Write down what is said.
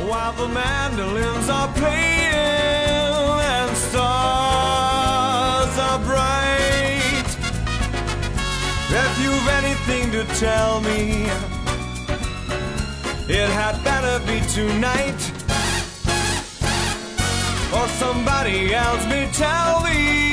while the mandolins are playing and stars are bright. If you've anything to tell me, it had better be tonight, or somebody else may tell me.